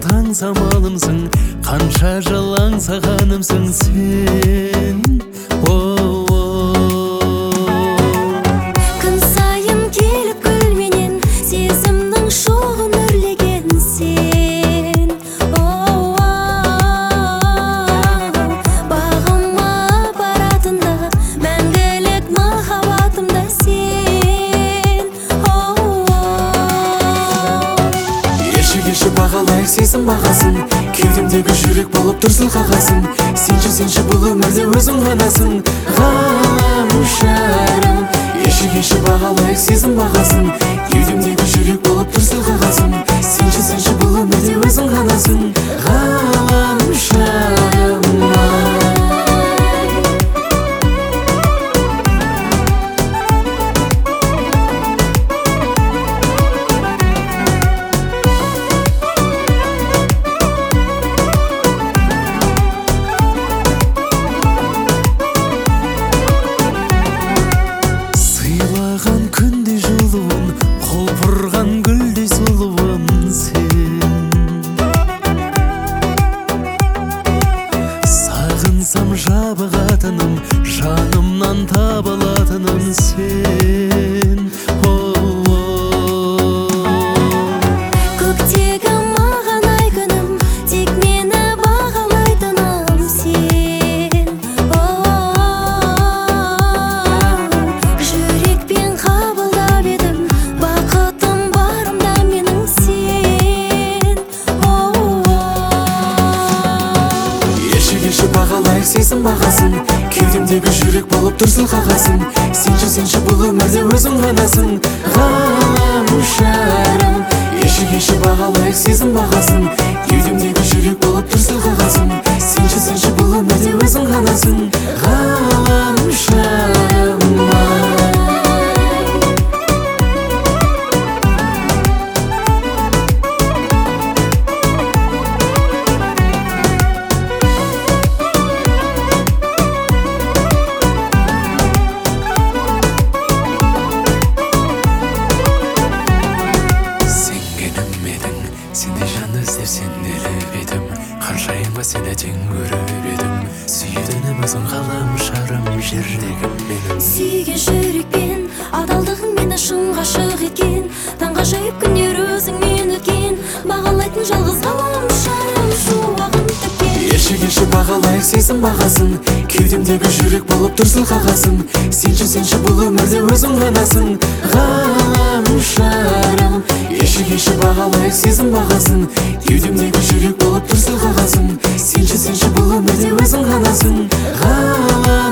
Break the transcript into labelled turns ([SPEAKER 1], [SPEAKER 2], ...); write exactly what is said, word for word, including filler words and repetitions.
[SPEAKER 1] таң самалымсың, қанша жыл аңсағанымсың сен.
[SPEAKER 2] Күн сайын келіп гүлменен сезімнің шоғын үрлеген сен. Бағыма баратында мәңгілік махаббатымда сен.
[SPEAKER 3] Еші-кеші бағалайық сезім бағасын, кеудемдегі жүрек болып тұрсың қағасын. Сенші, сенші бұл өмірде өзің ғанасың, ғаламшарым. Еші-кеші бағалайық сезім бағасын, кеудемдегі жүрек болып тұрсың қағасын. Сенші, сенші бұл өмірде өзің ғанасың, ғаламшарым.
[SPEAKER 1] Күндей жылуын, құлпырған гүлдей сұлуым сен. Сағынсам жабығатыным, жанымнан табылатыным сен.
[SPEAKER 2] Көктегі маған ай күнім, тек мені бағалайтыным сен. Жүрекпен қабылдап едім, бақытым барымда менің сен.
[SPEAKER 3] Еші-кеші бағалайық сезім бағасын, кеудемдегі жүрек болып тұрсың қағасын. Сенші, сенші бұл өмірде өзің ғанасың, ғаламшарым. Еші-кеші бағалайық сезім бағасын, кеудемдегі жүрек болып тұрсың қағасын. Сенші, сенші бұл өмірде өзің ғанасың, ғаламшарым. Сенде жан іздеп сенделіп едім, қаншайым ба сені тең көріп едім. Сүйденім өзің ғаламшарым, жердегім менің.
[SPEAKER 2] Сүйген жүрекпен адалдығың мені шын ғашық еткен. Таңғажайып күндер өзіңмен өткен, бағалайтын жалғыз ғаламшарым, шуағын төккен.
[SPEAKER 3] Еші-кеші бағалайық сезім бағасын, кеудемдегі жүрек болып тұрсың қағасын. Сенші, сенші бұл өмірде өзің ғанасың, ғаламшарым. Еші-кеші бағалайық сезім бағасын, кеудемдегі жүрек болып тұрсың қағасын. Сенші, сенші бұл өмірде өзің ғанасың, ғаламшарым.